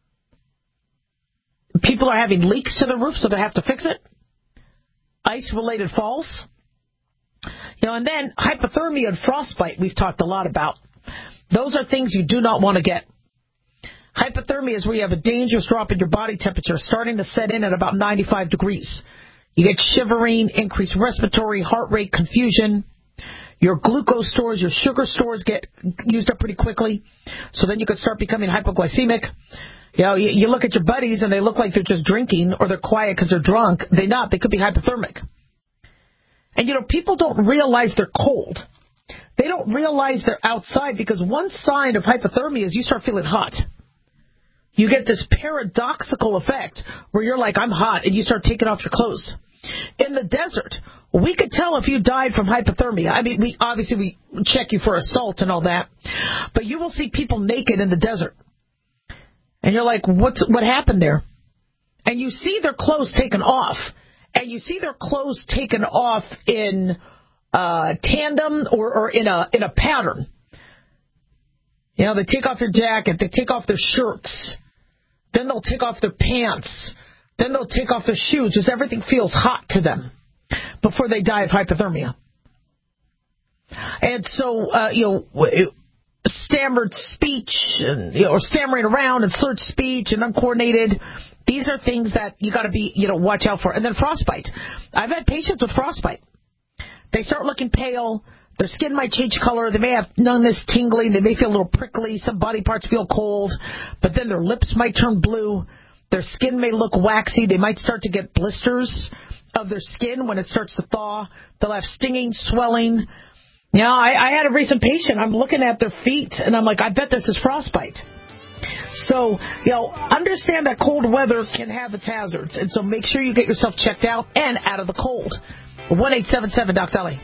[SPEAKER 3] People are having leaks to the roof, so they have to fix it. Ice-related falls. You know, and then hypothermia and frostbite we've talked a lot about. Those are things you do not want to get. Hypothermia is where you have a dangerous drop in your body temperature starting to set in at about ninety-five degrees. You get shivering, increased respiratory, heart rate, confusion. Your glucose stores, your sugar stores get used up pretty quickly. So then you could start becoming hypoglycemic. You know, you, you look at your buddies and they look like they're just drinking or they're quiet because they're drunk. They're not. They could be hypothermic. And, you know, people don't realize they're cold. They don't realize they're outside because one sign of hypothermia is you start feeling hot. You get this paradoxical effect where you're like, I'm hot, and you start taking off your clothes. In the desert, we could tell if you died from hypothermia. I mean, we obviously we check you for assault and all that, but you will see people naked in the desert. And you're like, what's what happened there? And you see their clothes taken off, and you see their clothes taken off in uh, tandem or, or in a in a pattern. You know, they take off their jacket, they take off their shirts, then they'll take off their pants, then they'll take off their shoes, just everything feels hot to them before they die of hypothermia. And so, uh, you know, stammered speech, and, you know, or stammering around and slurred speech and uncoordinated, these are things that you got to be, you know, watch out for. And then frostbite. I've had patients with frostbite. They start looking pale. Their skin might change color. They may have numbness, tingling. They may feel a little prickly. Some body parts feel cold. But then their lips might turn blue. Their skin may look waxy. They might start to get blisters of their skin when it starts to thaw. They'll have stinging, swelling. You know, I, I had a recent patient. I'm looking at their feet, and I'm like, I bet this is frostbite. So, you know, understand that cold weather can have its hazards. And so make sure you get yourself checked out and out of the cold. one eight seven seven Doc Dolly.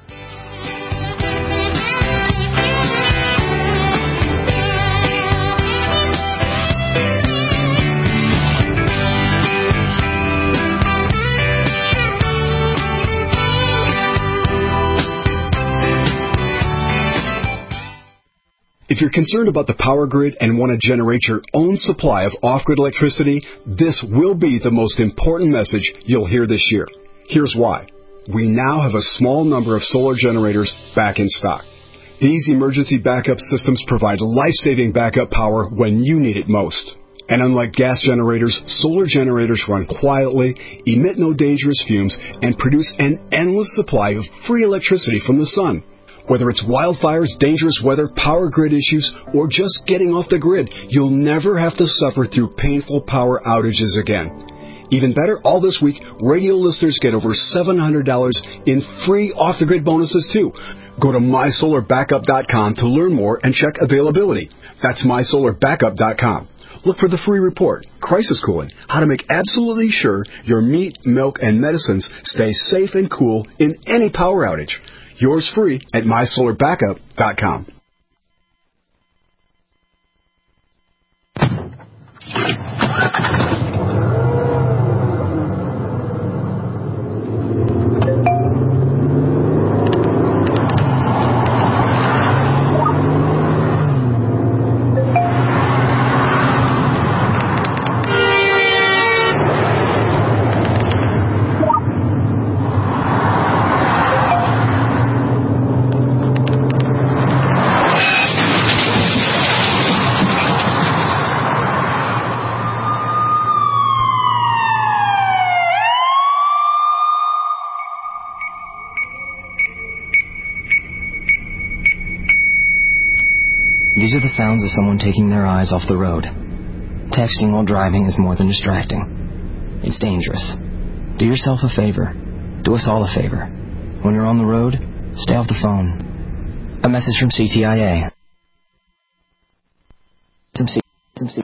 [SPEAKER 14] If you're concerned about the power grid and want to generate your own supply of off-grid electricity, this will be the most important message you'll hear this year. Here's why. We now have a small number of solar generators back in stock. These emergency backup systems provide life-saving backup power when you need it most. And unlike gas generators, solar generators run quietly, emit no dangerous fumes, and produce an endless supply of free electricity from the sun. Whether it's wildfires, dangerous weather, power grid issues, or just getting off the grid, you'll never have to suffer through painful power outages again. Even better, all this week, radio listeners get over seven hundred dollars in free off-the-grid bonuses, too. Go to my solar backup dot com to learn more and check availability. That's my solar backup dot com. Look for the free report, Crisis Cooling, how to make absolutely sure your meat, milk, and medicines stay safe and cool in any power outage. Yours free at my solar backup dot com.
[SPEAKER 15] These are the sounds of someone taking their eyes off the road. Texting while driving is more than distracting. It's dangerous. Do yourself a favor. Do us all a favor. When you're on the road, stay off the phone. A message from C T I A.